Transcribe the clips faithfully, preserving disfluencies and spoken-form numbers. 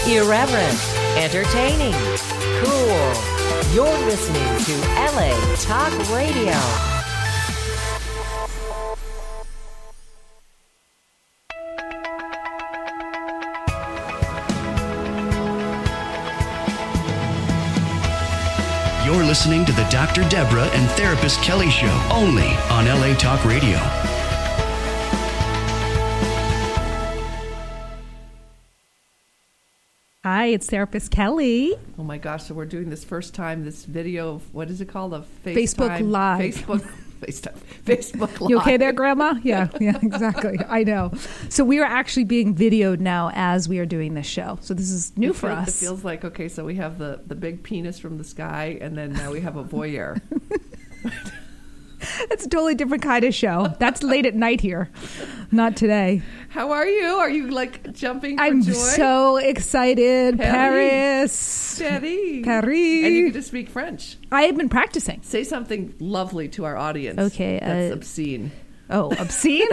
Irreverent, entertaining, cool. You're listening to L A Talk Radio. You're listening to the Doctor Deborah and Therapist Kelly Show, only on L A Talk Radio. Hi, it's Therapist Kelly. Oh my gosh, so we're doing this first time, this video of, what is it called? A FaceTime? Facebook Live. Facebook, FaceTime. Facebook Live. You okay there, Grandma? Yeah, yeah, exactly. I know. So we are actually being videoed now as we are doing this show. So this is new it for feels, us. It feels like, okay, so we have the, the big penis from the sky, and then now we have a voyeur. It's a totally different kind of show. That's late at night here, not today. How are you? Are you like jumping for I'm joy? so excited. Paris. Steady. Paris. And you get to speak French. I have been practicing. Say something lovely to our audience. Okay. That's uh, obscene. Oh, obscene?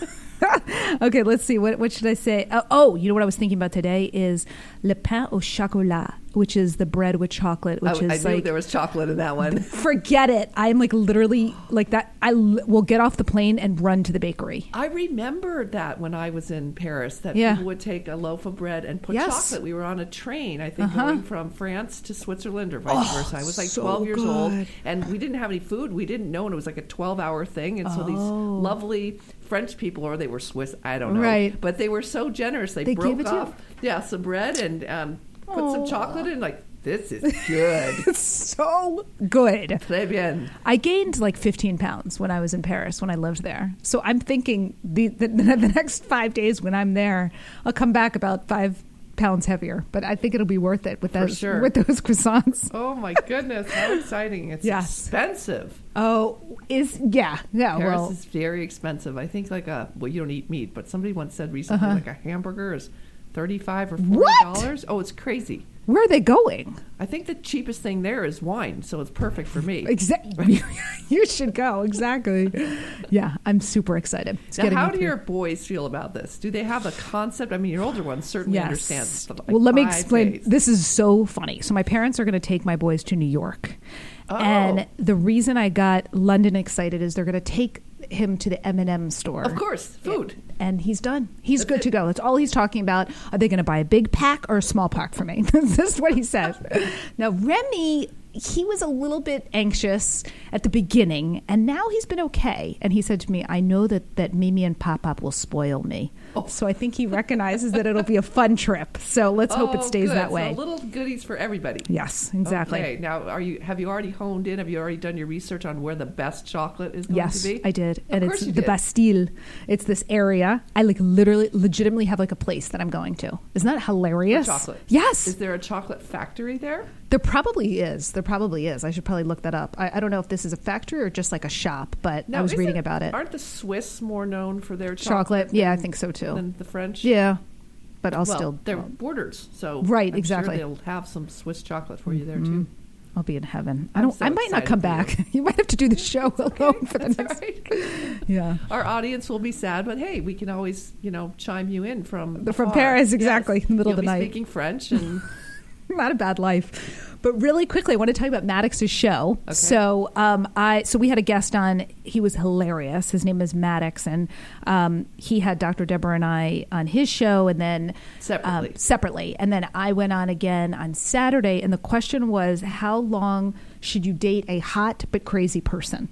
Okay, let's see. What what should I say? Oh, oh, you know what I was thinking about today is le pain au chocolat, which is the bread with chocolate, which I, is I knew like there was chocolate in that one. Forget it. I'm like literally like that. I l- will get off the plane and run to the bakery. I remember that when I was in Paris, that Yeah. people would take a loaf of bread and put Yes. chocolate. We were on a train, I think, Uh-huh. going from France to Switzerland or vice Oh, versa. I was like so twelve years old, good. and we didn't have any food. We didn't know, and it was like a twelve-hour thing. And so these Oh. lovely French people, or they were Swiss, I don't know, Right. but they were so generous. They, They broke gave it to you? off, yeah, some bread and um, put some Oh. chocolate in. Like, this is good. It's so good. Très bien. I gained like fifteen pounds when I was in Paris when I lived there. So I'm thinking the the, the next five days when I'm there, I'll come back about five pounds heavier. But I think it'll be worth it with For those sure. with those croissants. Oh my goodness, how exciting! It's Yes. expensive. Oh, is yeah yeah. Paris well, is very expensive. I think like a well, you don't eat meat, but somebody once said recently Uh-huh. like a hamburger is thirty-five or forty What? dollars. Oh, it's crazy. where are they going? I think the cheapest thing there is wine, so it's perfect for me. Exactly. You should go. Exactly. Yeah, I'm super excited. It's Now, getting how me do through. your boys feel about this? Do they have a concept? I mean, your older ones certainly understand. But like well, let me five explain. days. This is so funny. So my parents are going to take my boys to New York. Oh. And the reason I got London excited is they're going to take him to the M and M store. Of course, food. And he's done. He's That's good it. to go. That's all he's talking about. Are they going to buy a big pack or a small pack for me? This is what he says. Now, Remy, he was a little bit anxious at the beginning, and now he's been okay. And he said to me, I know that, that Mimi and Pop-Pop will spoil me. Oh. So I think he recognizes that it'll be a fun trip. So let's hope it Oh, stays good. that way. So little goodies for everybody. Yes, exactly. Okay, now are you? Have you already honed in? Have you already done your research on where the best chocolate is going Yes, to be? I did. And course it's you the did. Bastille. It's this area. I like literally, legitimately have like a place that I'm going to. Isn't that hilarious? For chocolate. Yes. Is there a chocolate factory there? There probably is. There probably is. I should probably look that up. I, I don't know if this is a factory or just like a shop, but Now, I was isn't- reading about it. Aren't the Swiss more known for their Chocolate. chocolate? Yeah, I than- think so too. Than the French? Yeah. But I'll well, still. they're borders, so Right, I'm exactly. Sure they'll have some Swiss chocolate for you there Mhm. too. I'll be in heaven. I I'm don't. so I might not excited come for back. you. You might have to do the show alone for the That's next. all right. Yeah. Our audience will be sad, but hey, we can always, you know, chime you in from The- from afar. Paris, exactly, in the middle of You'll the be night. Speaking French and Not a bad life. But really quickly, I want to tell you about Maddox's show. Okay. So um, I so we had a guest on. He was hilarious. His name is Maddox, and um, he had Doctor Deborah and I on his show, and then Separately. um, separately, and then I went on again on Saturday. And the question was, how long should you date a hot but crazy person?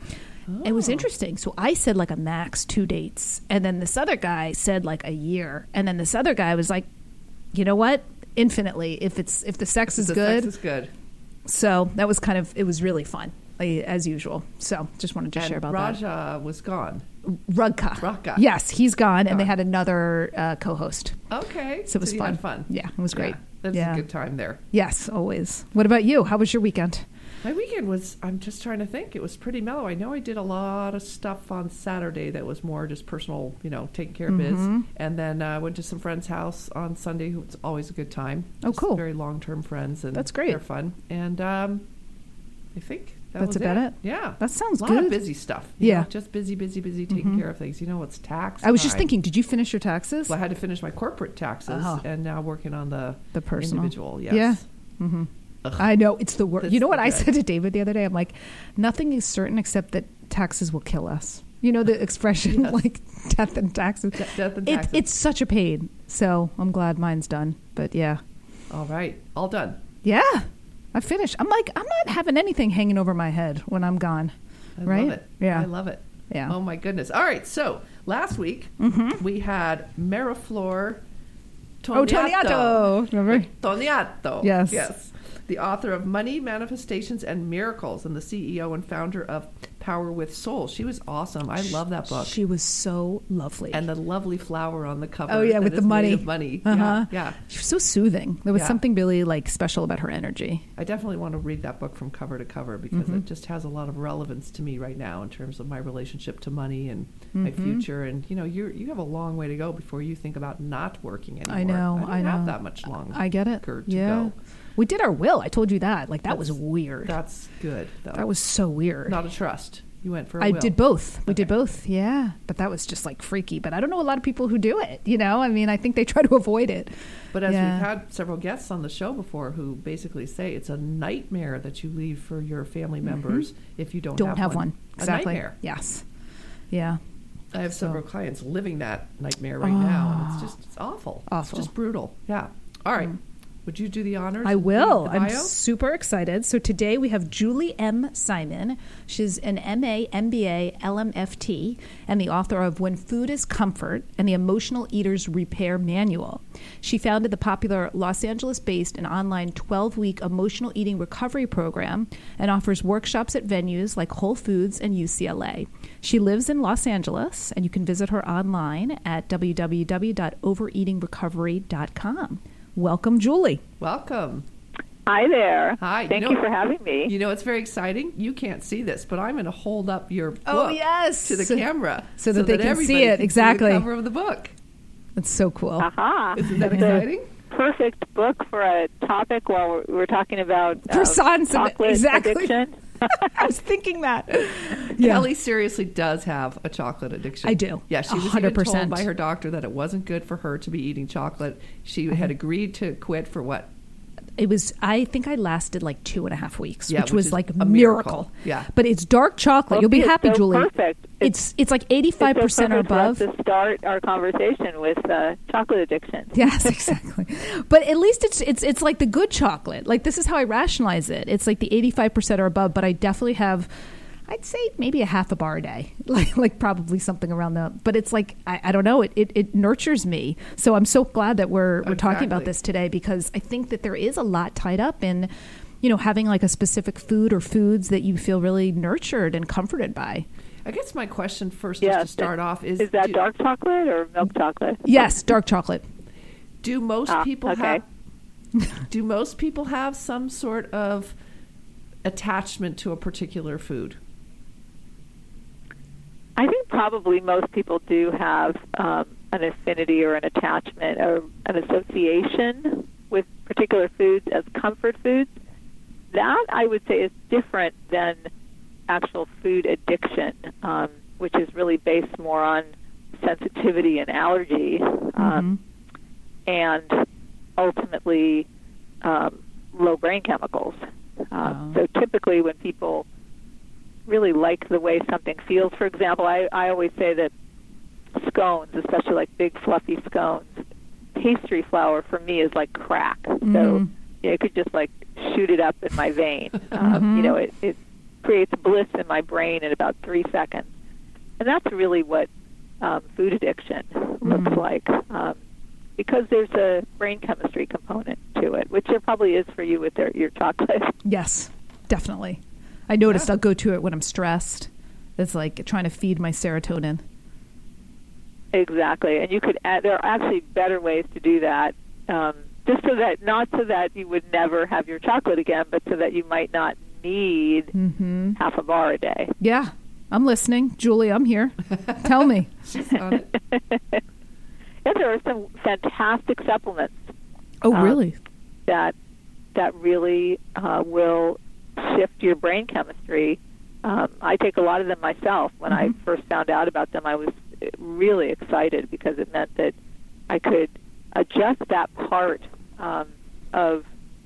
It was Oh. interesting. So I said like a max two dates, and then this other guy said like a year, and then this other guy was like, you know what? Infinitely, if it's if the sex is the good. sex is good. So that was kind of it was really fun, like, as usual. So just wanted to And share about Raja was gone. that. Rugka. Rugka. Yes, he's gone, and they Gone. had another uh, co-host. Okay, So it was you fun. had fun. Yeah, it was great. Yeah, that's Yeah. a good time there. Yes, always. What about you? How was your weekend? My weekend was, I'm just trying to think, it was pretty mellow. I know I did a lot of stuff on Saturday that was more just personal, you know, taking care of Mhm. biz. And then I uh, went to some friend's house on Sunday, who it's always a good time. Oh, Just cool. Very long-term friends. And That's great. They're fun. And um, I think That That's was about it? Yeah. That sounds a lot good. of busy stuff. You Yeah. know, just busy, busy, busy taking Mhm. care of things. You know, it's tax I was just time. thinking, did you finish your taxes? Well, I had to finish my corporate taxes Oh. and now working on the, The personal. individual. Yes. Yeah. hmm Ugh. I know. It's the worst. It's You know what I good. said to David the other day? I'm like, nothing is certain except that taxes will kill us. You know the expression, Yes. like death and taxes. De- death and It- taxes. it's such a pain. So I'm glad mine's done. But yeah. All right. All done. Yeah. I finished. I'm like, I'm not having anything hanging over my head when I'm gone. I right? love it. Yeah. I love it. Yeah. Oh, my goodness. All right. So last week, Mhm. we had Mariflor Oh, Toniato. Remember? Toniato. Yes. Yes. The author of Money, Manifestations, and Miracles, and the C E O and founder of Power with Soul. She was awesome. I love that book. She was so lovely. And the lovely flower on the cover. Oh, yeah, that with the is made money. of money. Uh-huh. Yeah, yeah. She was so soothing. There was Yeah. something really like special about her energy. I definitely want to read that book from cover to cover because Mhm. it just has a lot of relevance to me right now in terms of my relationship to money and my Mhm. future. And you know, you you have a long way to go before you think about not working anymore. I know. I, don't I know. have that much long. I get it. To Yeah. go. We did our will. I told you that. Like that was That's- weird. That's good. Though. That was so weird. not a trust. You went for a I will. did both. We did Okay. both. Yeah. But that was just like freaky. But I don't know a lot of people who do it. You know, I mean, I think they try to avoid it. But as Yeah. we've had several guests on the show before who basically say it's a nightmare that you leave for your family members if you don't, Don't have, have one. one. A Exactly. nightmare. Yes. Yeah. I have So- several clients living that nightmare right now, and it's just it's awful. Awful. It's just brutal. Yeah. All right. Mm. Would you do the honors? I and will. read the I'm bio? super excited. So today we have Julie M. Simon. She's an M A, M B A, L M F T, and the author of When Food is Comfort and the Emotional Eater's Repair Manual. She founded the popular Los Angeles-based and online twelve-week emotional eating recovery program and offers workshops at venues like Whole Foods and U C L A. She lives in Los Angeles, and you can visit her online at w w w dot overeating recovery dot com. Welcome, Julie. Welcome. Hi there. Hi. Thank You you, know- for having me. You know, it's very exciting. You can't see this, but I'm going to hold up your book Oh, yes. to the So- camera so that they can see everybody it. can Exactly. the cover of the book. That's so cool. Aha. Isn't that It's a exciting? perfect book for a topic while we're, we're talking about uh, Croissants and- chocolate exactly. addiction. I was thinking that. Yeah. Kelly seriously does have a chocolate addiction. I do. Yeah, she A was even hundred told percent. by her doctor that it wasn't good for her to be eating chocolate. She had agreed to quit for what? It was, I think I lasted like two and a half weeks, Yeah, which, which was is like a a miracle. miracle. Yeah. But it's dark chocolate. Well, You'll be it's happy, so Julie. perfect. It's it's like eighty-five percent or It's so perfect above. for us to start our conversation with uh, chocolate addiction. Yes, exactly. But at least it's it's it's like the good chocolate. Like this is how I rationalize it. It's like the eighty-five percent or above, but I definitely have, I'd say maybe a half a bar a day, like like probably something around that. But it's like I, I don't know. It, it it nurtures me. So I'm so glad that we're we're talking about Exactly. this today because I think that there is a lot tied up in, you know, having like a specific food or foods that you feel really nurtured and comforted by. I guess my question first, Yes, just to start off, is Is that do, dark chocolate or milk chocolate? Yes, dark chocolate. do most Ah, people okay. have do most people have some sort of attachment to a particular food? I think probably most people do have um, an affinity or an attachment or an association with particular foods as comfort foods. That, I would say, is different than actual food addiction, um, which is really based more on sensitivity and allergy, um, and ultimately um, low brain chemicals. Um, Oh. So typically when people really like the way something feels, for example, I, I always say that scones, especially like big fluffy scones, pastry flour for me is like crack. So you know, it could just like shoot it up in my vein. Um, you know, it, it creates bliss in my brain in about three seconds. And that's really what um, food addiction looks like, um, because there's a brain chemistry component to it, which there probably is for you with their, your chocolate. Yes, definitely. I noticed Yeah. I'll go to it when I'm stressed. It's like trying to feed my serotonin. Exactly, and you could add, there are actually better ways to do that, um, just so that, not so that you would never have your chocolate again, but so that you might not need Mm-hmm. half a bar a day. Yeah, I'm listening. Julie, I'm here. Tell me. She's on it. Yeah, there are some fantastic supplements Oh, Um, really? that that really uh, will shift your brain chemistry. Um, I take a lot of them myself. When Mm-hmm. I first found out about them, I was really excited because it meant that I could adjust that part um, of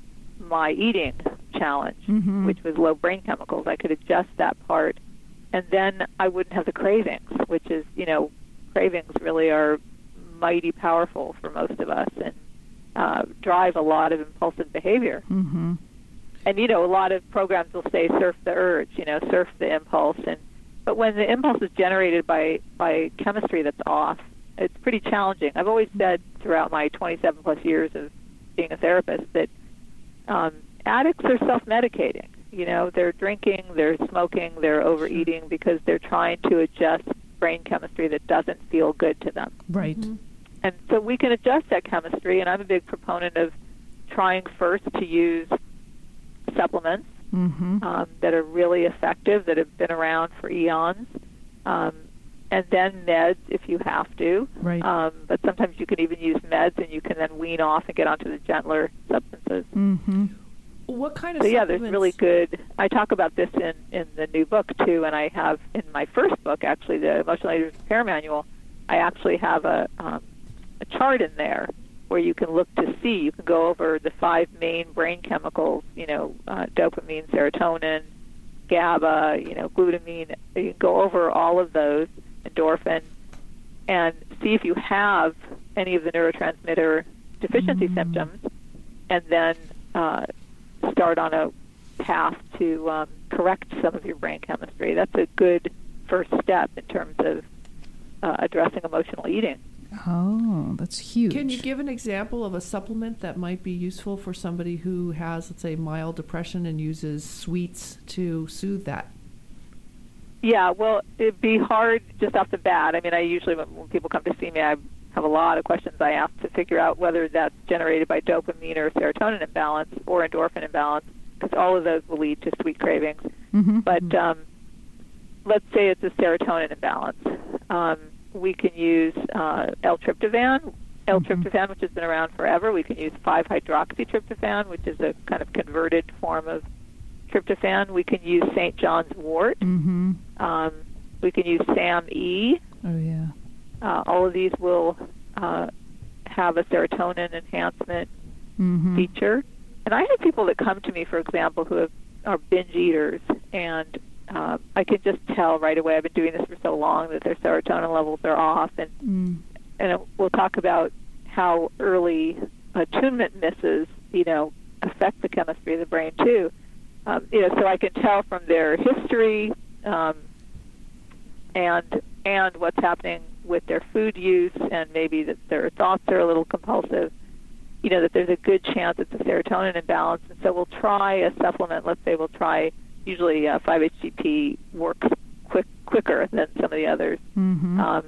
my eating challenge, Mm-hmm. which was low brain chemicals. I could adjust that part, and then I wouldn't have the cravings, which is, you know, cravings really are mighty powerful for most of us and uh, drive a lot of impulsive behavior. Mm-hmm. And, you know, a lot of programs will say surf the urge, you know, surf the impulse. And but when the impulse is generated by, by chemistry that's off, it's pretty challenging. I've always said throughout my twenty-seven plus years of being a therapist that um, addicts are self-medicating. You know, they're drinking, they're smoking, they're overeating because they're trying to adjust brain chemistry that doesn't feel good to them. Right. Mm-hmm. And so we can adjust that chemistry, and I'm a big proponent of trying first to use supplements Mm-hmm. um, that are really effective, that have been around for eons, um, and then meds if you have to. Right. Um, but sometimes you can even use meds, and you can then wean off and get onto the gentler substances. Mm-hmm. What kind of So yeah, there's supplements- really good. I talk about this in, in the new book too, and I have in my first book, actually, the Emotional Eaters Repair Manual. I actually have a um, a chart in there where you can look to see. You can go over the five main brain chemicals. You know, uh, dopamine, serotonin, GABA. You know, glutamine. You can go over all of those, endorphin, and see if you have any of the neurotransmitter deficiency Mm. symptoms, and then uh, start on a path to um, correct some of your brain chemistry. That's a good first step in terms of uh, addressing emotional eating. Oh, that's huge. Can you give an example of a supplement that might be useful for somebody who has, let's say, mild depression and uses sweets to soothe that? Yeah, well, it'd be hard just off the bat. I mean, I usually, when, when people come to see me, I have a lot of questions I ask to figure out whether that's generated by dopamine or serotonin imbalance or endorphin imbalance, because all of those will lead to sweet cravings. Mm-hmm. But um, let's say it's a serotonin imbalance. Um, we can use uh, L-tryptophan, L-tryptophan, which has been around forever. We can use five hydroxytryptophan, which is a kind of converted form of tryptophan. We can use Saint John's wort. Mm-hmm. Um, we can use S A M E. Oh, yeah. Uh, all of these will uh, have a serotonin enhancement Mm-hmm. feature. And I have people that come to me, for example, who have, are binge eaters, and uh, I can just tell right away, I've been doing this for so long, that their serotonin levels are off. And, Mm. and we'll talk about how early attunement misses, you know, affect the chemistry of the brain, too. Um, you know, so I can tell from their history um, and and what's happening with their food use, and maybe that their thoughts are a little compulsive, you know, that there's a good chance it's a serotonin imbalance. And so we'll try a supplement. Let's say we'll try, usually uh, five H T P works quick, quicker than some of the others. Mm-hmm. Um,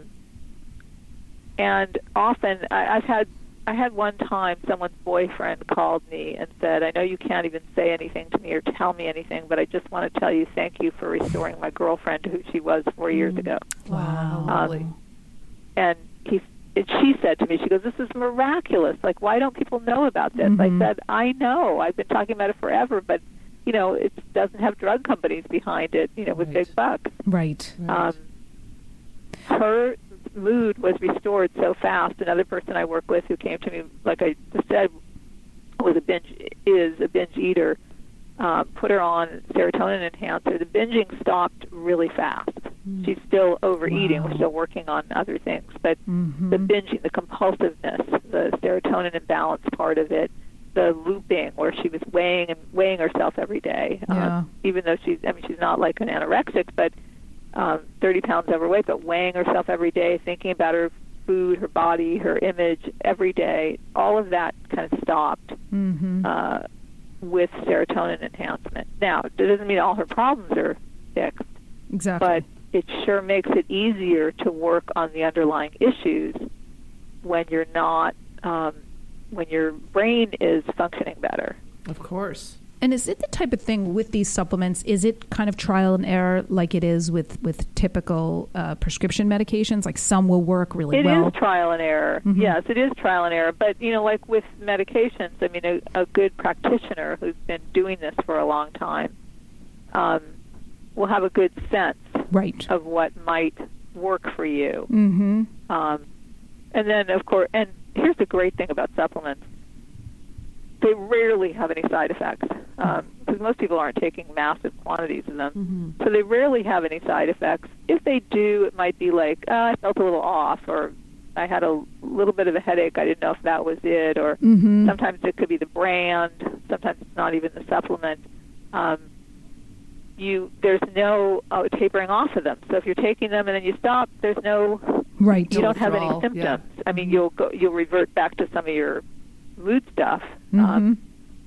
and often I, I've had I had one time someone's boyfriend called me and said, I know you can't even say anything to me or tell me anything, but I just want to tell you thank you for restoring my girlfriend to who she was four years ago. Wow. Um, Lovely. And he, and she said to me, she goes, this is miraculous. Like, why don't people know about this? Mhm. I said, I know. I've been talking about it forever, but, you know, it doesn't have drug companies behind it, you know, with Right. big bucks. Right. Right. Um, her mood was restored so fast. Another person I work with who came to me, like I just said, was a binge is a binge eater. Uh, put her on serotonin enhancer. The binging stopped really fast. Mm. She's still overeating. Wow. We're still working on other things, but Mhm. the binging, the compulsiveness, the serotonin imbalance part of it, the looping where she was weighing and weighing herself every day. Yeah. Um, even though she's, I mean, she's not like an anorexic, but um, thirty pounds overweight, but weighing herself every day, thinking about her food, her body, her image every day. All of that kind of stopped Mhm. uh, with serotonin enhancement. Now, that doesn't mean all her problems are fixed, Exactly. but it sure makes it easier to work on the underlying issues when you're not, um, when your brain is functioning better. Of course. And is it the type of thing with these supplements, is it kind of trial and error like it is with, with typical uh, prescription medications? Like some will work really It well? is trial and error. Mhm. Yes, it is trial and error. But, you know, like with medications, I mean, a, a good practitioner who's been doing this for a long time um, will have a good sense Right. of what might work for you. Mm-hmm. Um, and then, of course, and here's the great thing about supplements. They rarely have any side effects because um, most people aren't taking massive quantities of them. Mm-hmm. So they rarely have any side effects. If they do, it might be like, oh, I felt a little off, or I had a little bit of a headache. I didn't know if that was it. Or Mm-hmm. sometimes it could be the brand. Sometimes it's not even the supplement. Um, you There's no uh, tapering off of them. So if you're taking them and then you stop, there's no, Right. you don't have any withdrawal, symptoms. yeah. I mean, you'll go, you'll revert back to some of your mood stuff. Mm-hmm. Um,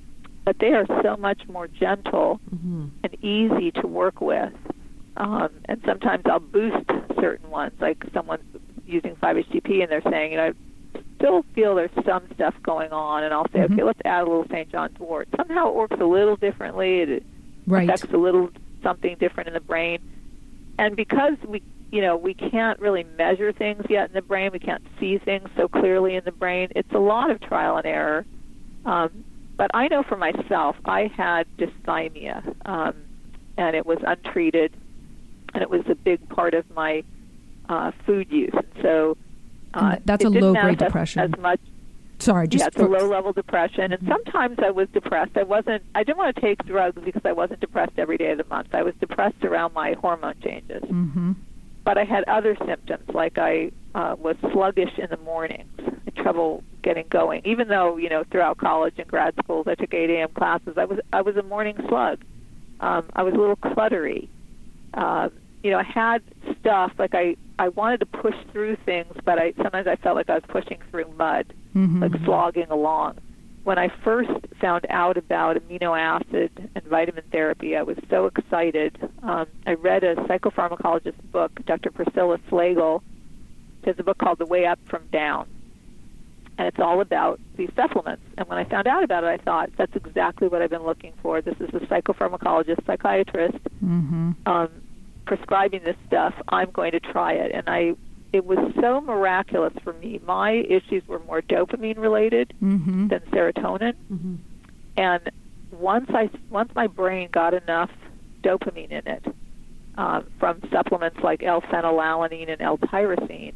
but they are so much more gentle Mm-hmm. and easy to work with. Um, and sometimes I'll boost certain ones, like someone's using five H T P and they're saying, you know, I still feel there's some stuff going on, and I'll say, Mhm. okay, let's add a little Saint John's wort. Somehow it works a little differently. It Right. affects a little something different in the brain. And because we, you know, we can't really measure things yet in the brain, we can't see things so clearly in the brain, it's a lot of trial and error. Um, but I know for myself, I had dysthymia, um, and it was untreated, and it was a big part of my uh, food use. So uh, And that's it a didn't low-grade manifest depression. As much, Sorry, just yeah, it's for- a low-level depression, and sometimes I was depressed. I wasn't. I didn't want to take drugs because I wasn't depressed every day of the month. I was depressed around my hormone changes, Mhm. but I had other symptoms, like I uh, was sluggish in the mornings, had trouble getting going. Even though, you know, throughout college and grad schools, I took eight a.m. classes. I was I was a morning slug. Um, I was a little cluttery. Uh, you know, I had stuff like I I wanted to push through things, but I sometimes I felt like I was pushing through mud, Mhm. like slogging along. When I first found out about amino acid and vitamin therapy, I was so excited. Um, I read a psychopharmacologist book, Doctor Priscilla Slagle. She has a book called The Way Up from Down, and it's all about these supplements. And when I found out about it, I thought, that's exactly what I've been looking for. This is a psychopharmacologist, psychiatrist, Mhm. um, prescribing this stuff. I'm going to try it. And I, it was so miraculous for me. My issues were more dopamine related Mhm. than serotonin. Mm-hmm. And once I, once my brain got enough dopamine in it, um, from supplements like L-phenylalanine and L-tyrosine,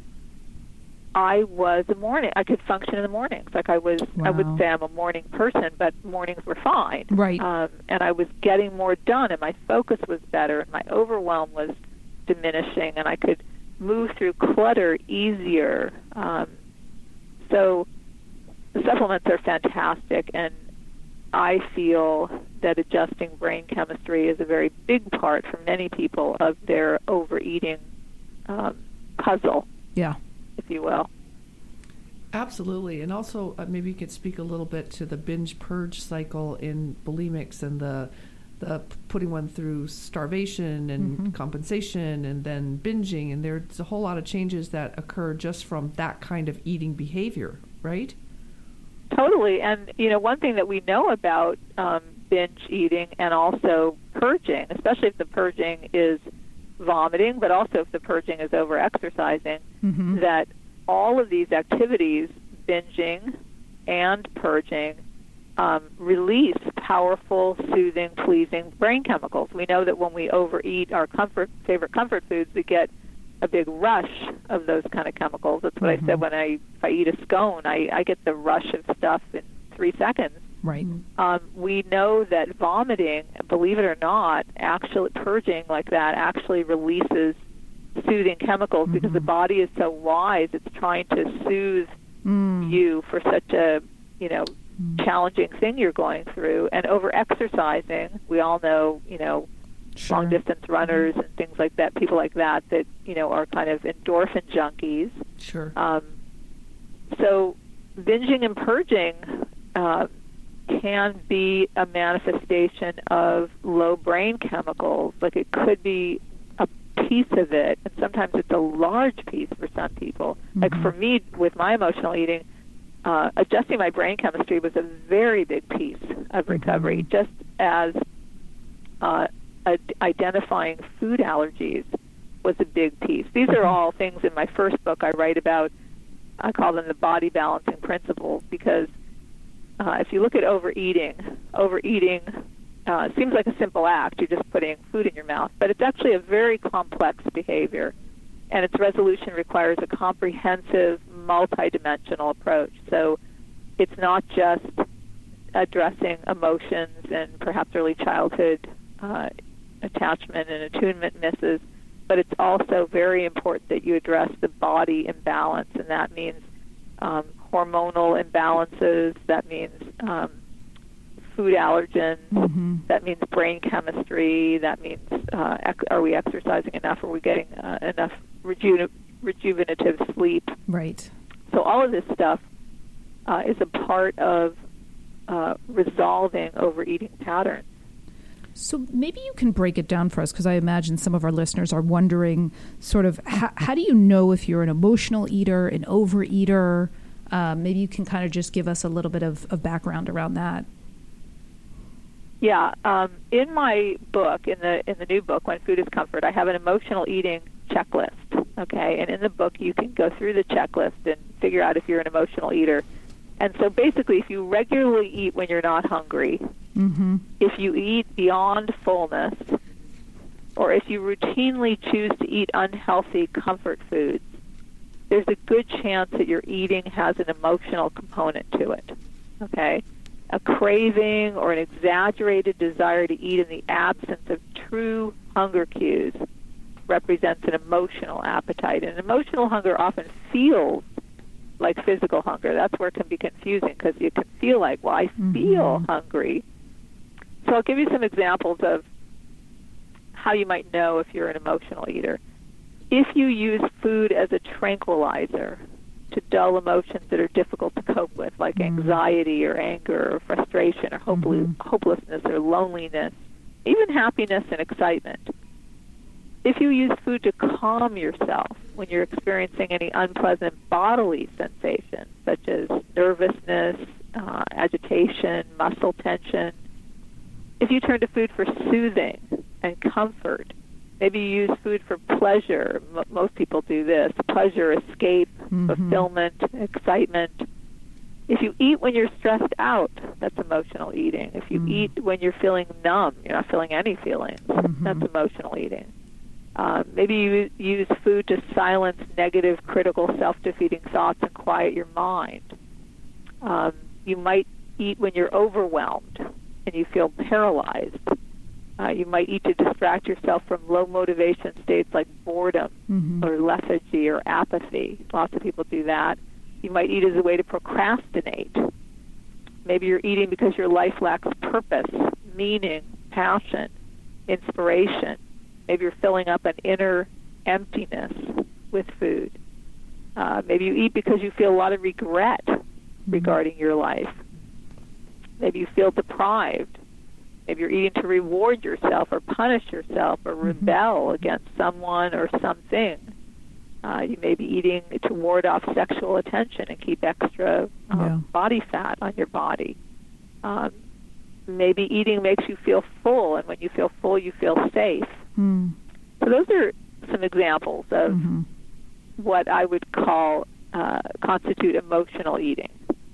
I was a morning. I could function in the mornings. Like I was, I Wow. would say I'm a morning person, but mornings were fine. Right. Um, and I was getting more done, and my focus was better, and my overwhelm was diminishing, and I could move through clutter easier. Um, so the supplements are fantastic, and I feel that adjusting brain chemistry is a very big part for many people of their overeating um, puzzle, Yeah. if you will. Absolutely. And also, uh, maybe you could speak a little bit to the binge purge cycle in bulimics and the the p- putting one through starvation and Mm-hmm. compensation and then binging. And there's a whole lot of changes that occur just from that kind of eating behavior, right? Totally. And, you know, one thing that we know about um, binge eating and also purging, especially if the purging is vomiting, but also if the purging is over-exercising, Mhm. that all of these activities, binging and purging, um, release powerful, soothing, pleasing brain chemicals. We know that when we overeat our comfort favorite comfort foods, we get a big rush of those kind of chemicals. That's what I said when I if I eat a scone, I, I get the rush of stuff in three seconds. Right. Um, we know that vomiting, believe it or not, actually purging like that actually releases soothing chemicals because the body is so wise. It's trying to soothe Mm. you for such a, you know, challenging thing you're going through. And over exercising, we all know, you know, Sure. long distance runners and things like that, people like that that, you know, are kind of endorphin junkies. Sure. Um, so binging and purging uh, can be a manifestation of low brain chemicals. Like it could be a piece of it, and sometimes it's a large piece for some people. Mm-hmm. Like for me, with my emotional eating, uh, adjusting my brain chemistry was a very big piece of recovery, Mm-hmm. just as uh, ad- identifying food allergies was a big piece. These are all things in my first book I write about. I call them the body balancing principles because uh, if you look at overeating, overeating uh, seems like a simple act. You're just putting food in your mouth. But it's actually a very complex behavior, and its resolution requires a comprehensive, multidimensional approach. So it's not just addressing emotions and perhaps early childhood uh, attachment and attunement misses, but it's also very important that you address the body imbalance, and that means um, hormonal imbalances, that means um, food allergens, mm-hmm. that means brain chemistry, that means uh, ec- are we exercising enough, are we getting uh, enough reju- rejuvenative sleep. Right. So all of this stuff uh, is a part of uh, resolving overeating patterns. So maybe you can break it down for us, because I imagine some of our listeners are wondering sort of how, how do you know if you're an emotional eater, an overeater? Uh, maybe you can kind of just give us a little bit of, of background around that. Yeah, um, in my book, in the in the new book, When Food is Comfort, I have an emotional eating checklist, okay? And in the book, you can go through the checklist and figure out if you're an emotional eater. And so basically, if you regularly eat when you're not hungry, mm-hmm. if you eat beyond fullness, or if you routinely choose to eat unhealthy comfort foods, there's a good chance that your eating has an emotional component to it, okay? A craving or an exaggerated desire to eat in the absence of true hunger cues represents an emotional appetite. And emotional hunger often feels like physical hunger. That's where it can be confusing, because you can feel like, well, I feel mm-hmm. hungry. So I'll give you some examples of how you might know if you're an emotional eater. If you use food as a tranquilizer to dull emotions that are difficult to cope with, like mm-hmm. anxiety or anger or frustration or hopeless, mm-hmm. hopelessness or loneliness, even happiness and excitement. If you use food to calm yourself when you're experiencing any unpleasant bodily sensations, such as nervousness, uh, agitation, muscle tension. If you turn to food for soothing and comfort, maybe you use food for pleasure. M- most people do this. Pleasure, escape, mm-hmm. fulfillment, excitement. If you eat when you're stressed out, that's emotional eating. If you mm-hmm. eat when you're feeling numb, you're not feeling any feelings, mm-hmm. that's emotional eating. Uh, maybe you use food to silence negative, critical, self-defeating thoughts and quiet your mind. Um, you might eat when you're overwhelmed and you feel paralyzed. Uh, you might eat to distract yourself from low motivation states like boredom mm-hmm. or lethargy or apathy. Lots of people do that. You might eat as a way to procrastinate. Maybe you're eating because your life lacks purpose, meaning, passion, inspiration. Maybe you're filling up an inner emptiness with food. Uh, maybe you eat because you feel a lot of regret mm-hmm. regarding your life. Maybe you feel deprived. Maybe you're eating to reward yourself or punish yourself or mm-hmm. rebel against someone or something. Uh, you may be eating to ward off sexual attention and keep extra um, yeah. body fat on your body. Um, maybe eating makes you feel full, and when you feel full, you feel safe. Mm. So those are some examples of mm-hmm. what I would call uh, constitute emotional eating.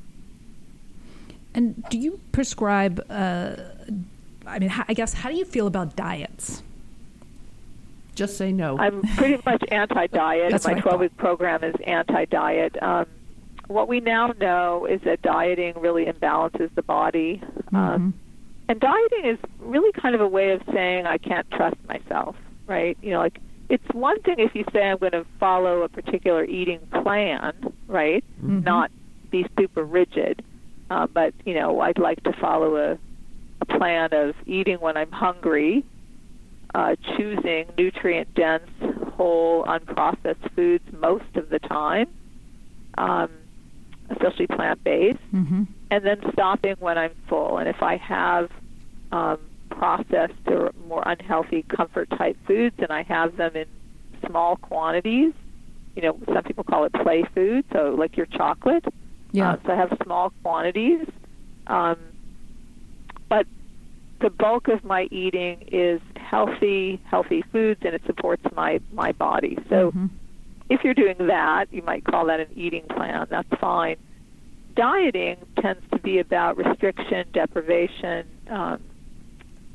And do you prescribe, uh, I mean, I guess, how do you feel about diets? Just say no. I'm pretty much anti-diet. That's My twelve-week program is anti-diet. Um, what we now know is that dieting really imbalances the body. Mm-hmm. Um, and dieting is really kind of a way of saying I can't trust myself, right? You know, like it's one thing if you say I'm going to follow a particular eating plan, right? Mm-hmm. Not be super rigid. Uh, but, you know, I'd like to follow a, a plan of eating when I'm hungry, uh, choosing nutrient-dense, whole, unprocessed foods most of the time, um, especially plant-based, mm-hmm. and then stopping when I'm full. And if I have um, processed or more unhealthy comfort-type foods and I have them in small quantities, you know, some people call it play food, so like your chocolate. Yeah. Uh, so I have small quantities. Um, but the bulk of my eating is healthy, healthy foods, and it supports my, my body. So mm-hmm. if you're doing that, you might call that an eating plan. That's fine. Dieting tends to be about restriction, deprivation, um,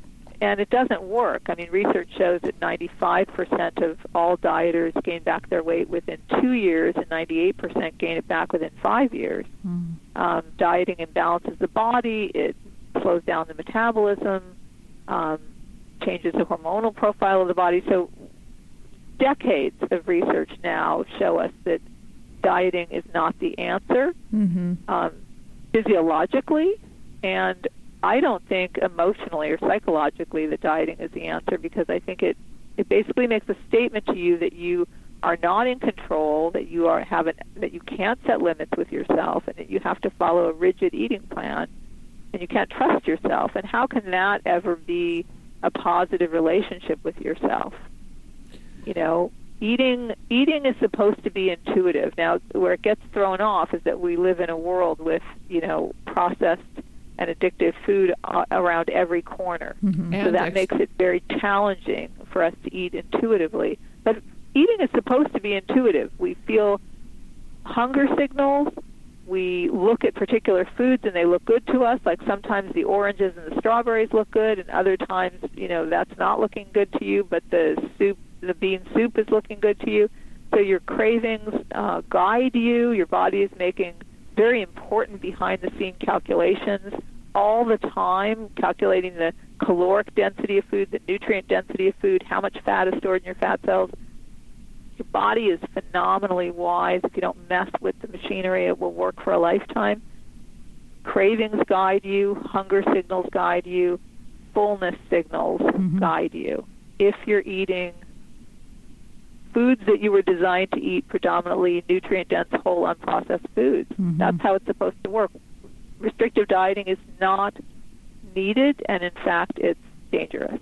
and it doesn't work. I mean, research shows that ninety-five percent of all dieters gain back their weight within two years, and ninety-eight percent gain it back within five years. Mm. Um, dieting imbalances the body. It slows down the metabolism, um, changes the hormonal profile of the body. So decades of research now show us that dieting is not the answer, mm-hmm. um, physiologically, and I don't think emotionally or psychologically that dieting is the answer, because I think it, it basically makes a statement to you that you are not in control, that you are haven't that you can't set limits with yourself, and that you have to follow a rigid eating plan, and you can't trust yourself. And how can that ever be a positive relationship with yourself? You know, eating eating is supposed to be intuitive. Now, where it gets thrown off is that we live in a world with, you know, processed and addictive food uh, around every corner. Mm-hmm. So that ex- makes it very challenging for us to eat intuitively. But eating is supposed to be intuitive. We feel hunger signals. We look at particular foods and they look good to us. Like sometimes the oranges and the strawberries look good, and other times, you know, that's not looking good to you, but the soup, the bean soup is looking good to you. So your cravings uh, guide you. Your body is making very important behind-the-scene calculations all the time, calculating the caloric density of food, the nutrient density of food, how much fat is stored in your fat cells. Your body is phenomenally wise. If you don't mess with the machinery, it will work for a lifetime. Cravings guide you. Hunger signals guide you. Fullness signals mm-hmm. guide you. If you're eating foods that you were designed to eat, predominantly nutrient-dense, whole, unprocessed foods. Mm-hmm. That's how it's supposed to work. Restrictive dieting is not needed, and in fact, it's dangerous.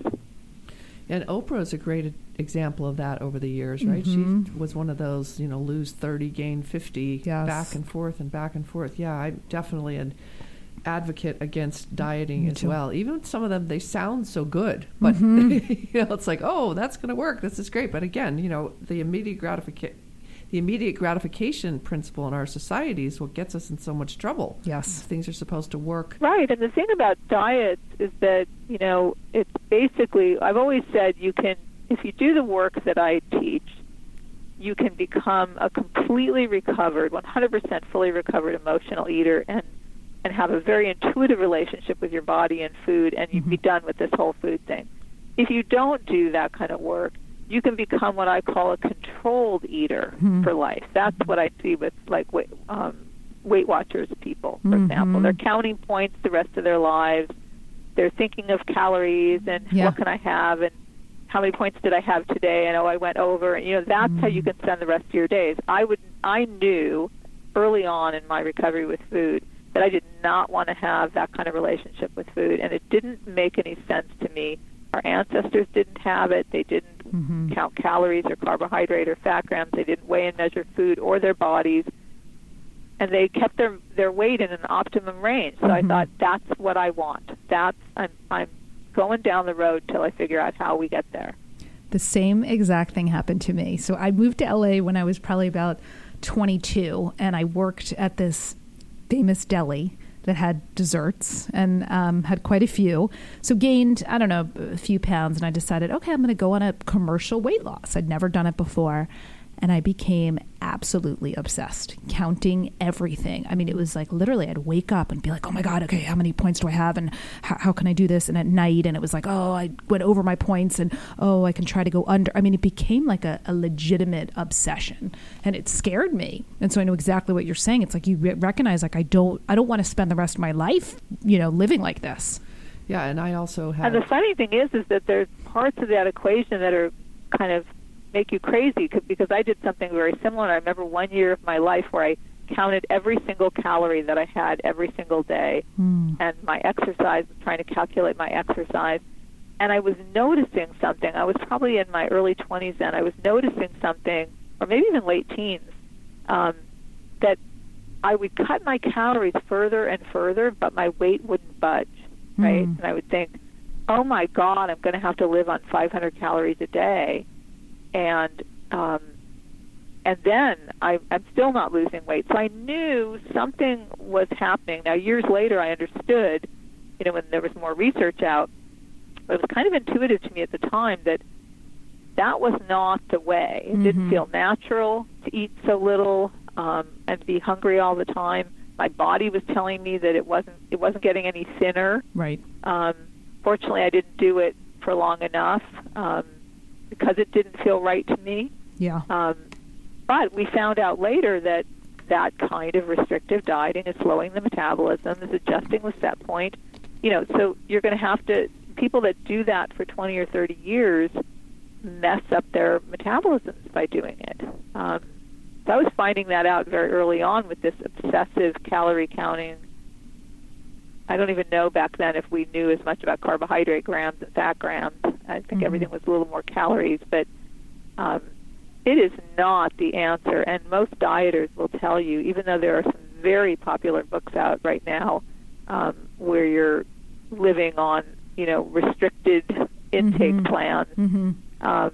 And Oprah is a great example of that over the years, right? Mm-hmm. She was one of those, you know, lose thirty, gain fifty, yes. back and forth and back and forth. Yeah, I'm definitely an advocate against dieting Me as too. well. Even some of them, they sound so good, but mm-hmm. you know, it's like, oh, that's going to work. This is great. But again, you know, the immediate gratification, the immediate gratification principle in our society is what gets us in so much trouble. Yes, things are supposed to work. Right, and the thing about diets is that, you know, it's basically, I've always said you can, if you do the work that I teach, you can become a completely recovered, one hundred percent fully recovered emotional eater, and and have a very intuitive relationship with your body and food, and you'd mm-hmm. be done with this whole food thing. If you don't do that kind of work, you can become what I call a controlled eater mm-hmm. for life. That's what I see with, like, weight, um, Weight Watchers people, for mm-hmm. example. They're counting points the rest of their lives. They're thinking of calories and yeah. what can I have and how many points did I have today, and oh, I went over. And, you know, that's mm-hmm. how you can spend the rest of your days. I would, I knew early on in my recovery with food that I did not want to have that kind of relationship with food, and it didn't make any sense to me. Our ancestors didn't have it. They didn't mm-hmm. count calories or carbohydrate or fat grams. They didn't weigh and measure food or their bodies, and they kept their their weight in an optimum range. So mm-hmm. I thought, that's what I want. That's I'm I'm going down the road till I figure out how we get there. The same exact thing happened to me. So I moved to L A when I was probably about twenty-two, and I worked at this famous deli that had desserts and um, had quite a few. So gained, I don't know, a few pounds, and I decided, okay, I'm going to go on a commercial weight loss. I'd never done it before. And I became absolutely obsessed, counting everything. I mean, it was like literally I'd wake up and be like, oh my God, okay, how many points do I have? And how, how can I do this? And at night, and it was like, oh, I went over my points, and oh, I can try to go under. I mean, it became like a, a legitimate obsession, and it scared me. And so I know exactly what you're saying. It's like you re- recognize, like, I don't, I don't want to spend the rest of my life, you know, living like this. Yeah, and I also have. And the funny thing is, is that there's parts of that equation that are kind of make you crazy, because I did something very similar. I remember one year of my life where I counted every single calorie that I had every single day, mm. and my exercise, was trying to calculate my exercise, and I was noticing something. I was probably in my early twenties then. I was noticing something, or maybe even late teens, um, that I would cut my calories further and further, but my weight wouldn't budge, mm. right? And I would think, oh my God, I'm going to have to live on five hundred calories a day. And um, and then I, I'm still not losing weight. So I knew something was happening. Now, years later, I understood, you know, when there was more research out, but it was kind of intuitive to me at the time that that was not the way. It mm-hmm. didn't feel natural to eat so little um, and be hungry all the time. My body was telling me that it wasn't it wasn't getting any thinner. Right. Um, fortunately, I didn't do it for long enough um, because it didn't feel right to me. Yeah. Um, but we found out later that that kind of restrictive dieting is slowing the metabolism, is adjusting the set point. You know, so you're going to have to, people that do that for twenty or thirty years mess up their metabolisms by doing it. Um, so I was finding that out very early on with this obsessive calorie counting. I don't even know back then if we knew as much about carbohydrate grams and fat grams. I think mm-hmm. everything was a little more calories, but um, it is not the answer. And most dieters will tell you, even though there are some very popular books out right now um, where you're living on, you know, restricted intake mm-hmm. plans, mm-hmm. Um,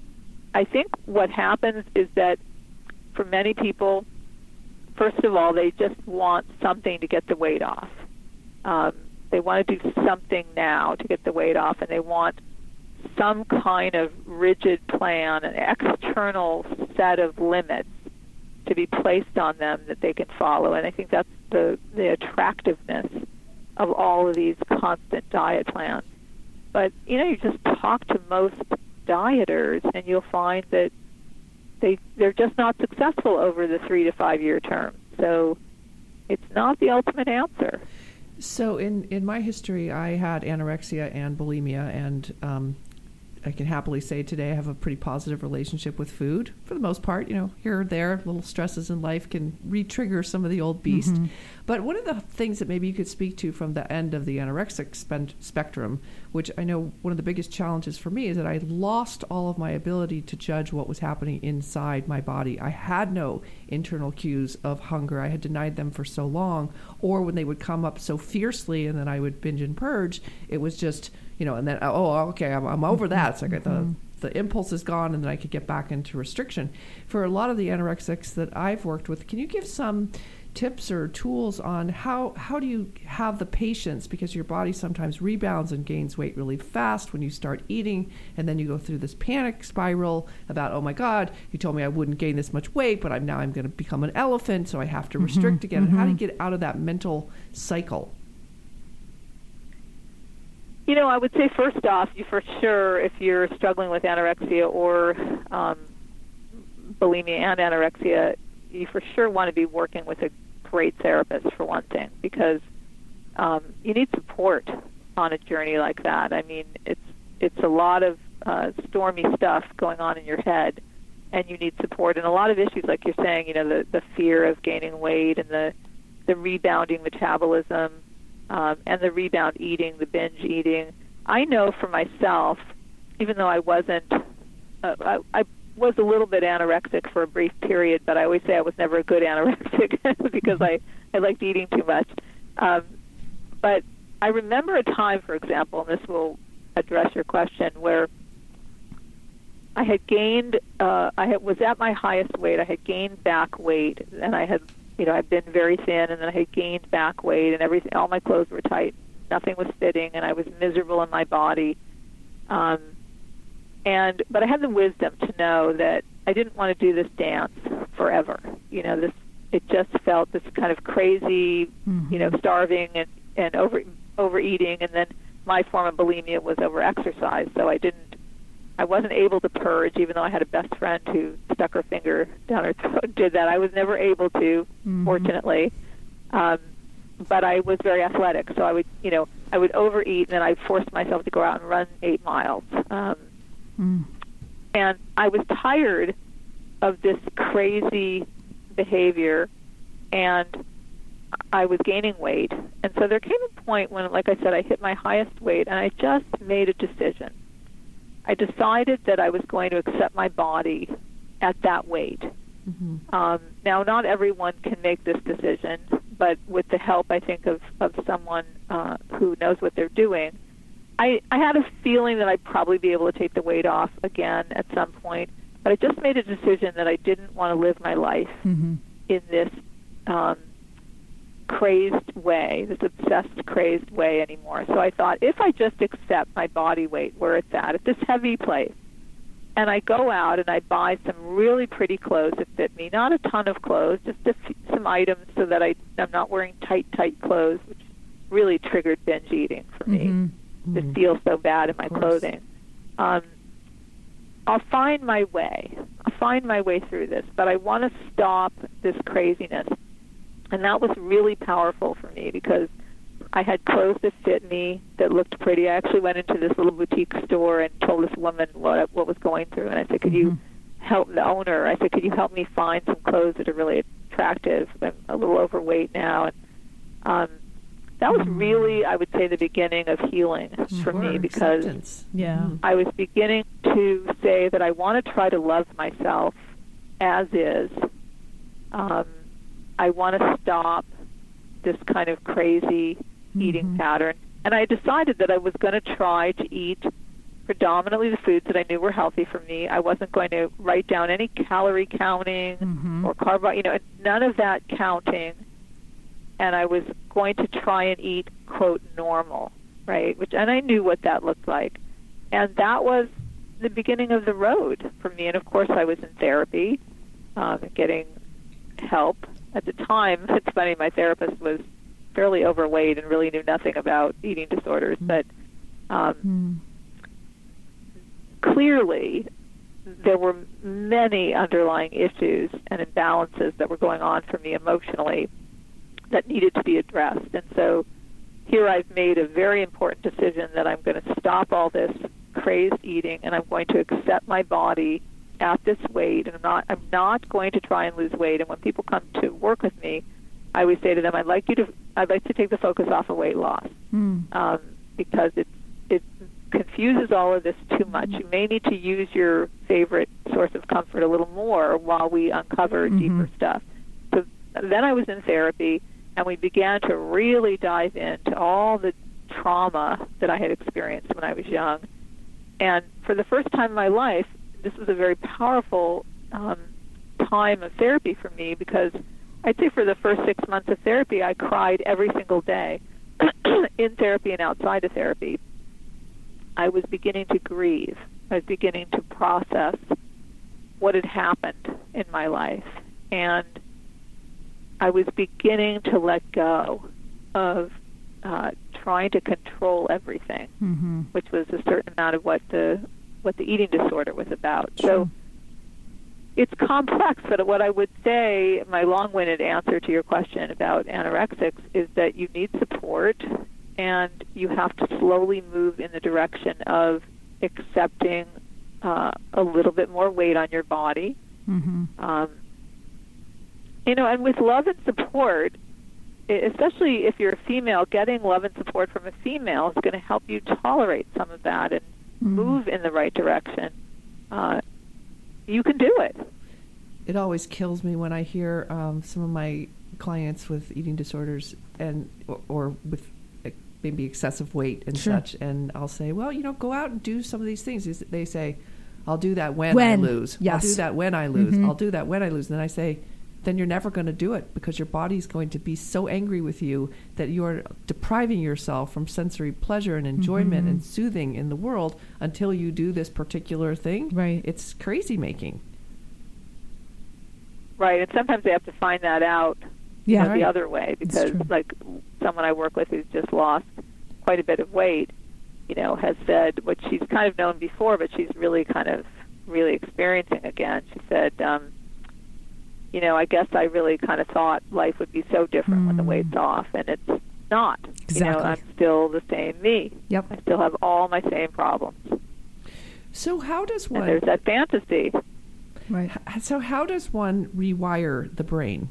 I think what happens is that for many people, first of all, they just want something to get the weight off. Um, they want to do something now to get the weight off, and they want some kind of rigid plan, an external set of limits to be placed on them that they can follow. And I think that's the, the attractiveness of all of these constant diet plans. But, you know, you just talk to most dieters, and you'll find that they they're just not successful over the three to five year term. So it's not the ultimate answer. So in in my history, I had anorexia and bulimia, and um, I can happily say today I have a pretty positive relationship with food for the most part. You know, here or there, little stresses in life can re-trigger some of the old beast. Mm-hmm. But one of the things that maybe you could speak to from the end of the anorexic spe- spectrum, which I know one of the biggest challenges for me is that I lost all of my ability to judge what was happening inside my body. I had no internal cues of hunger. I had denied them for so long. Or when they would come up so fiercely and then I would binge and purge, it was just, you know, and then, oh, okay, I'm, I'm over that. It's like mm-hmm. the, the impulse is gone, and then I could get back into restriction. For a lot of the anorexics that I've worked with, can you give some tips or tools on how how do you have the patience, because your body sometimes rebounds and gains weight really fast when you start eating, and then you go through this panic spiral about, oh my God, you told me I wouldn't gain this much weight, but I'm now I'm going to become an elephant, so I have to restrict mm-hmm. again. Mm-hmm. And how do you get out of that mental cycle? You know, I would say first off, you for sure, if you're struggling with anorexia or um, bulimia and anorexia, you for sure want to be working with a great therapist, for one thing, because um, you need support on a journey like that. I mean, it's it's a lot of uh, stormy stuff going on in your head, and you need support. And a lot of issues, like you're saying, you know, the, the fear of gaining weight and the, the rebounding metabolism um, and the rebound eating, the binge eating. I know for myself, even though I wasn't, uh, I, I was a little bit anorexic for a brief period, but I always say I was never a good anorexic because I, I liked eating too much. Um, but I remember a time, for example, and this will address your question, where I had gained, uh, I had, was at my highest weight. I had gained back weight, and I had, you know, I'd been very thin, and then I had gained back weight, and everything, all my clothes were tight. Nothing was fitting, and I was miserable in my body. Um, And but I had the wisdom to know that I didn't want to do this dance forever. You know, this it just felt this kind of crazy, mm-hmm. you know, starving and, and over overeating, and then my form of bulimia was over exercise. So I didn't, I wasn't able to purge, even though I had a best friend who stuck her finger down her throat and did that. I was never able to, mm-hmm. fortunately. Um, but I was very athletic, so I would, you know, I would overeat, and then I'd force myself to go out and run eight miles. Um, Mm. And I was tired of this crazy behavior, and I was gaining weight. And so there came a point when, like I said, I hit my highest weight, and I just made a decision. I decided that I was going to accept my body at that weight. Mm-hmm. Um, now, not everyone can make this decision, but with the help, I think, of, of someone uh, who knows what they're doing, I, I had a feeling that I'd probably be able to take the weight off again at some point, but I just made a decision that I didn't want to live my life mm-hmm. in this um, crazed way, this obsessed, crazed way anymore. So I thought, if I just accept my body weight where it's at, at this heavy place, and I go out and I buy some really pretty clothes that fit me, not a ton of clothes, just a few, some items so that I, I'm not wearing tight, tight clothes, which really triggered binge eating for me. Mm-hmm. Just feel so bad in my clothing. Um, I'll find my way. I'll find my way through this, but I want to stop this craziness. And that was really powerful for me because I had clothes that fit me, that looked pretty. I actually went into this little boutique store and told this woman what what was going through. And I said, could mm-hmm. you help the owner? I said, could you help me find some clothes that are really attractive? I'm a little overweight now. And um, that was mm-hmm. really, I would say, the beginning of healing for sure, me because acceptance. yeah. I was beginning to say that I want to try to love myself as is. Um, I want to stop this kind of crazy mm-hmm. eating pattern. And I decided that I was going to try to eat predominantly the foods that I knew were healthy for me. I wasn't going to write down any calorie counting mm-hmm. or carb, you know, none of that counting. And I was going to try and eat, quote, normal, right? Which, and I knew what that looked like. And that was the beginning of the road for me. And, of course, I was in therapy, um, getting help. At the time, it's funny, my therapist was fairly overweight and really knew nothing about eating disorders. But um, mm. clearly, there were many underlying issues and imbalances that were going on for me emotionally that needed to be addressed. And so here I've made a very important decision that I'm going to stop all this crazed eating and I'm going to accept my body at this weight, and I'm not I'm not going to try and lose weight. And when people come to work with me, I always say to them, I'd like you to I'd like to take the focus off of weight loss mm. um, because it it confuses all of this too much. You may need to use your favorite source of comfort a little more while we uncover mm-hmm. deeper stuff. So then I was in therapy, and we began to really dive into all the trauma that I had experienced when I was young. And for the first time in my life, this was a very powerful um, time of therapy for me because I'd say for the first six months of therapy, I cried every single day in therapy and outside of therapy. I was beginning to grieve. I was beginning to process what had happened in my life. And I was beginning to let go of uh, trying to control everything, mm-hmm. which was a certain amount of what the what the eating disorder was about. Sure. So it's complex, but what I would say, my long-winded answer to your question about anorexics is that you need support and you have to slowly move in the direction of accepting uh, a little bit more weight on your body. Mm-hmm. Um, you know, and with love and support, especially if you're a female, getting love and support from a female is going to help you tolerate some of that and move in the right direction. Uh, you can do it. It always kills me when I hear um, some of my clients with eating disorders and or, or with uh, maybe excessive weight and sure. such, and I'll say, well, you know, go out and do some of these things. They say, I'll do that when, when. I lose. Yes. I'll do that when I lose. Mm-hmm. I'll do that when I lose. And then I say, then you're never going to do it because your body's going to be so angry with you that you're depriving yourself from sensory pleasure and enjoyment mm-hmm. and soothing in the world until you do this particular thing. Right. It's crazy making. Right, and sometimes they have to find that out yeah, you know, right. the other way because, like, someone I work with who's just lost quite a bit of weight, you know, has said what she's kind of known before, but she's really kind of really experiencing again. She said, um, you know, I guess I really kind of thought life would be so different mm. when the weight's off, and it's not. Exactly. You know, I'm still the same me. Yep. I still have all my same problems. So how does one... And there's that fantasy. Right. So how does one rewire the brain?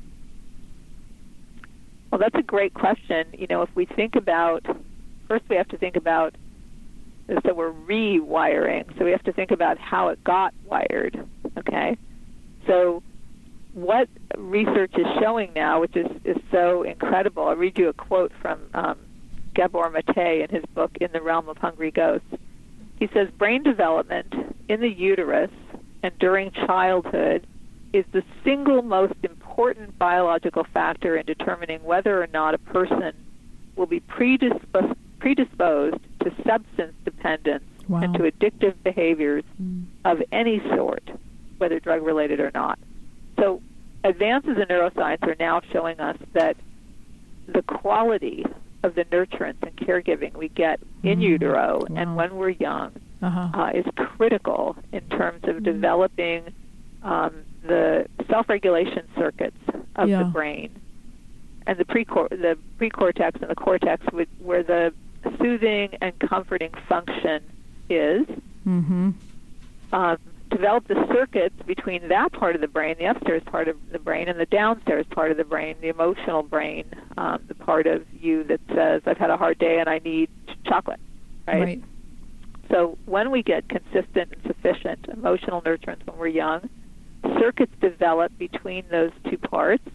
Well, that's a great question. You know, if we think about... First, we have to think about... So we're rewiring. So we have to think about how it got wired, okay? So what research is showing now, which is, is so incredible, I'll read you a quote from um, Gabor Mate in his book, In the Realm of Hungry Ghosts. He says, brain development in the uterus and during childhood is the single most important important biological factor in determining whether or not a person will be predisposed, predisposed to substance dependence wow. and to addictive behaviors mm. of any sort, whether drug-related or not. So advances in neuroscience are now showing us that the quality of the nurturance and caregiving we get in mm. utero wow. and when we're young uh-huh. uh, is critical in terms of mm. developing um, the self-regulation circuits of yeah. the brain and the, precor- the precortex and the cortex, with, where the soothing and comforting function is. Mm-hmm. Um, develop the circuits between that part of the brain, the upstairs part of the brain, and the downstairs part of the brain, the emotional brain, um, the part of you that says, I've had a hard day and I need chocolate, right? right? So when we get consistent and sufficient emotional nurturance when we're young, circuits develop between those two parts,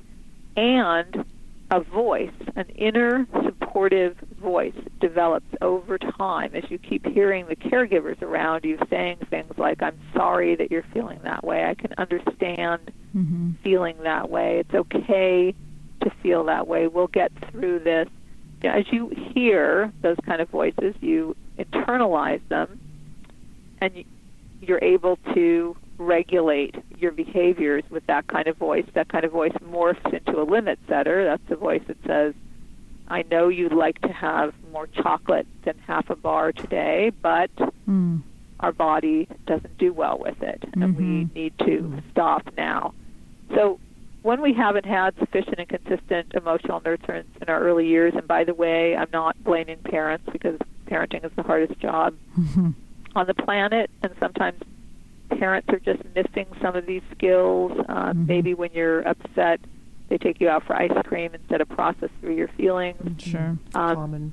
and a voice, an inner supportive voice, develops over time as you keep hearing the caregivers around you saying things like, I'm sorry that you're feeling that way. I can understand mm-hmm. feeling that way. It's okay to feel that way. We'll get through this. You know, as you hear those kind of voices, you internalize them, and you're able to regulate your behaviors with that kind of voice. That kind of voice morphs into a limit setter. That's the voice that says, I know you'd like to have more chocolate than half a bar today, but mm. our body doesn't do well with it, and mm-hmm. we need to stop now. So when we haven't had sufficient and consistent emotional nurturance in our early years, and by the way, I'm not blaming parents, because parenting is the hardest job mm-hmm. on the planet, and sometimes parents are just missing some of these skills. Uh, mm-hmm. Maybe when you're upset, they take you out for ice cream instead of process through your feelings. Sure. Um, Common.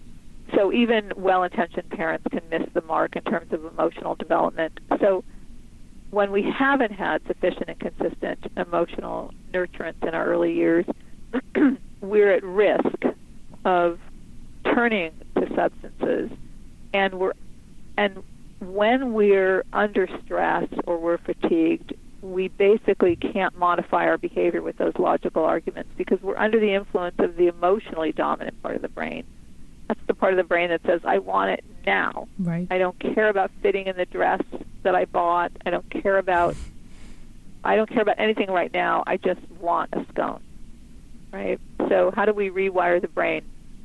So even well-intentioned parents can miss the mark in terms of emotional development. So when we haven't had sufficient and consistent emotional nurturance in our early years, we're at risk of turning to substances, and we're and when we're under stress or we're fatigued, we basically can't modify our behavior with those logical arguments because we're under the influence of the emotionally dominant part of the brain. That's the part of the brain that says, I want it now. Right. I don't care about fitting in the dress that I bought. I don't care about I don't care about anything right now. I just want a scone. Right? So how do we rewire the brain?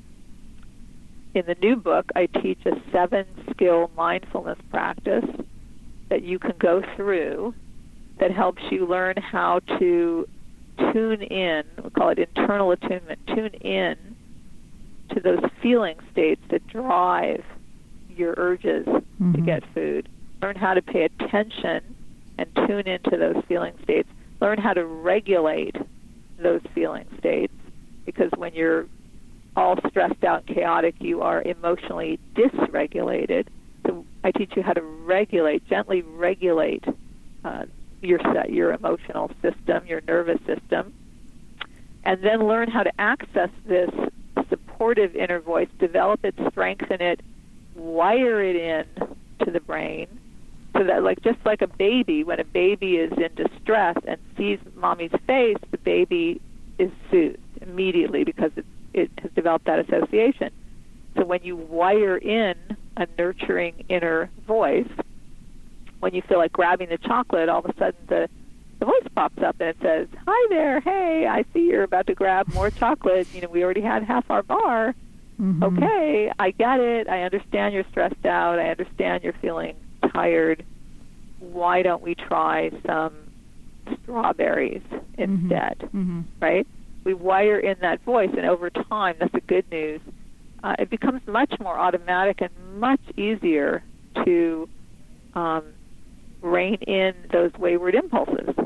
In the new book, I teach a seven-skill mindfulness practice that you can go through that helps you learn how to tune in, we call it internal attunement, tune in to those feeling states that drive your urges mm-hmm. to get food. Learn how to pay attention and tune into those feeling states. Learn how to regulate those feeling states, because when you're all stressed out and chaotic, you are emotionally dysregulated. So I teach you how to regulate, gently regulate uh, your your emotional system, your nervous system, and then learn how to access this supportive inner voice, develop it, strengthen it, wire it in to the brain, so that, like just like a baby, when a baby is in distress and sees mommy's face, the baby is soothed immediately because it's it has developed that association. So when you wire in a nurturing inner voice, when you feel like grabbing the chocolate, all of a sudden the, the voice pops up and it says, hi there, hey, I see you're about to grab more chocolate. You know, we already had half our bar. Mm-hmm. Okay, I get it. I understand you're stressed out. I understand you're feeling tired. Why don't we try some strawberries instead, mm-hmm. right? We wire in that voice, and over time, that's the good news, uh, it becomes much more automatic and much easier to um, rein in those wayward impulses.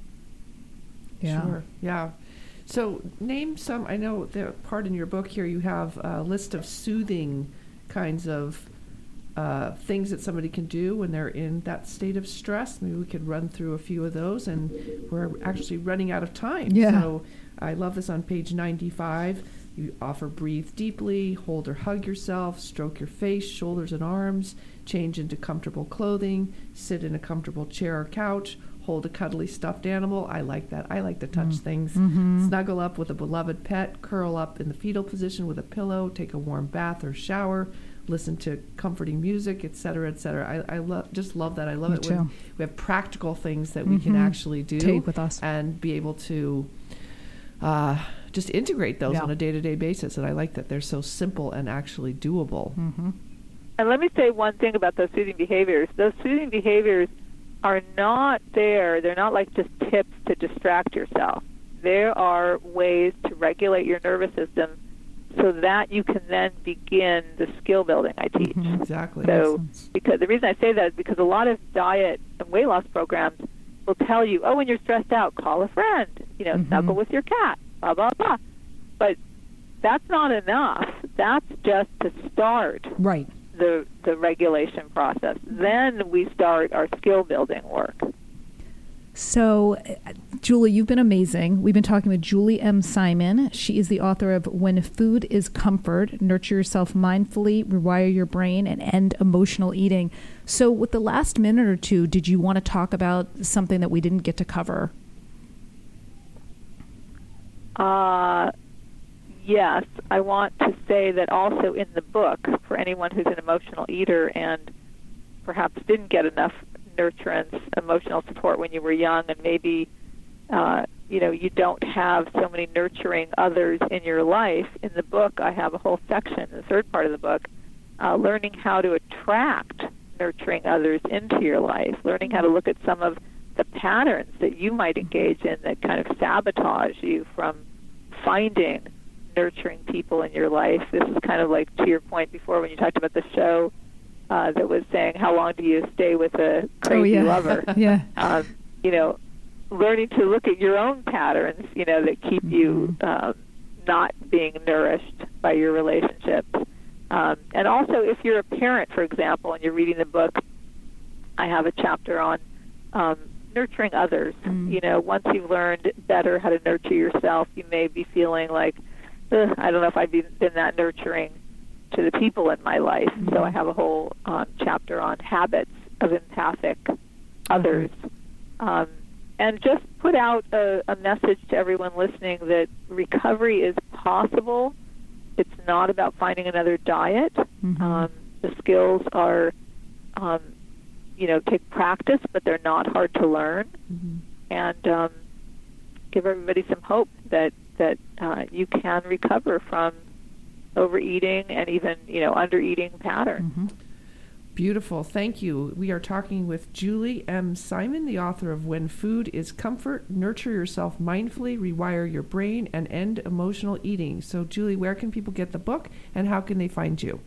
Yeah. Sure, yeah. So name some, I know the part in your book here, you have a list of soothing kinds of uh, things that somebody can do when they're in that state of stress. Maybe we could run through a few of those, and we're actually running out of time. Yeah. So I love this on page ninety-five. You offer breathe deeply, hold or hug yourself, stroke your face, shoulders and arms, change into comfortable clothing, sit in a comfortable chair or couch, hold a cuddly stuffed animal. I like that. I like to touch Mm. things. Mm-hmm. Snuggle up with a beloved pet, curl up in the fetal position with a pillow, take a warm bath or shower, listen to comforting music, et cetera, et cetera. I, I love just love that. I love Me it too. when we have practical things that we can Mhm. actually do Take with us. and be able to uh, just integrate those Yeah. on a day-to-day basis. And I like that they're so simple and actually doable. Mm-hmm. And let me say one thing about those soothing behaviors. Those soothing behaviors are not there. They're not like just tips to distract yourself. There are ways to regulate your nervous system so that you can then begin the skill building I teach. Mm-hmm. Exactly. So, because the reason I say that is because a lot of diet and weight loss programs will tell you, oh, when you're stressed out, call a friend, you know, Mhm. snuggle with your cat, blah, blah, blah. But that's not enough. That's just to start Right. the, the regulation process. Then we start our skill building work. So, uh, Julie, you've been amazing. We've been talking with Julie M. Simon. She is the author of When Food is Comfort, Nurture Yourself Mindfully, Rewire Your Brain, and End Emotional Eating. So with the last minute or two, did you want to talk about something that we didn't get to cover? Uh, yes, I want to say that also in the book, for anyone who's an emotional eater and perhaps didn't get enough nurturance, emotional support when you were young, and maybe uh, you know you don't have so many nurturing others in your life. In the book, I have a whole section, the third part of the book, uh, learning how to attract nurturing others into your life, learning how to look at some of the patterns that you might engage in that kind of sabotage you from finding nurturing people in your life. This is kind of like to your point before when you talked about the show uh, that was saying, how long do you stay with a crazy oh, yeah. lover? yeah. Um, you know, learning to look at your own patterns, you know, that keep Mm-hmm. you um, not being nourished by your relationships. Um, and also, if you're a parent, for example, and you're reading the book, I have a chapter on um, nurturing others. Mm. You know, once you've learned better how to nurture yourself, you may be feeling like, Ugh, I don't know if I've been, been that nurturing to the people in my life. Mm-hmm. So I have a whole um, chapter on habits of empathic others. Mm-hmm. Um, and just put out a, a message to everyone listening that recovery is possible. It's not about finding another diet. Mm-hmm. Um, the skills are, um, you know, take practice, but they're not hard to learn. Mm-hmm. And um, give everybody some hope that that uh, you can recover from overeating and even, you know, undereating patterns. Mm-hmm. Beautiful. Thank you. We are talking with Julie M. Simon, the author of When Food is Comfort, Nurture Yourself Mindfully, Rewire Your Brain, and End Emotional Eating. So, Julie, where can people get the book, and how can they find you?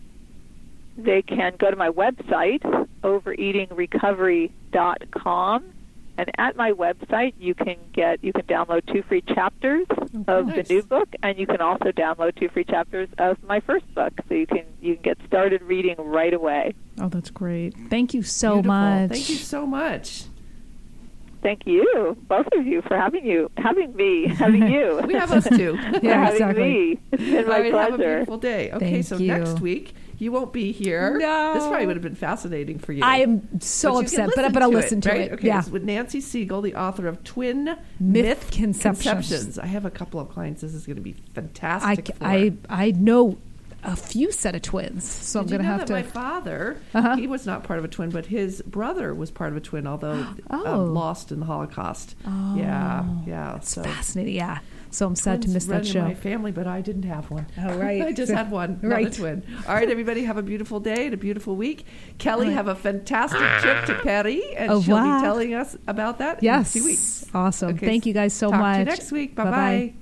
They can go to my website, overeating recovery dot com. And at my website, you can get you can download two free chapters of nice. the new book, and you can also download two free chapters of my first book. So you can you can get started reading right away. Oh, that's great. Thank you so Beautiful. much. Thank you so much. Thank you, both of you, for having you, having me, having you. We have us too. for Yeah, having exactly. me. It's been my All right, have a pleasure. beautiful day. Okay, Thank so you. next week you won't be here. No. This probably would have been fascinating for you. I am so But you upset, can but, but I'll listen to right? it. Okay, yeah. it's with Nancy Siegel, the author of Twin Myth Myth, Conceptions. Conceptions. I have a couple of clients. This is going to be I, fantastic. c- for. I, I know a few set of twins, so Did I'm going you to know have that to. my father, Uh-huh. he was not part of a twin, but his brother was part of a twin, although Oh. um, lost in the Holocaust. Oh. Yeah, yeah. It's so fascinating, yeah. So I'm sad to twins miss run that in show. my family, but I didn't have one. Oh, right. I just had one, not Right. a twin. All right, everybody, have a beautiful day and a beautiful week. Kelly, Right. have a fantastic trip to Paris, and Au she'll revoir. be telling us about that Yes. in two weeks. Awesome. Okay, Thank you guys so talk much. to you next week. Bye-bye. Bye-bye.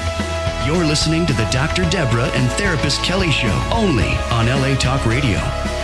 You're listening to the Doctor Deborah and Therapist Kelly Show, only on L A Talk Radio.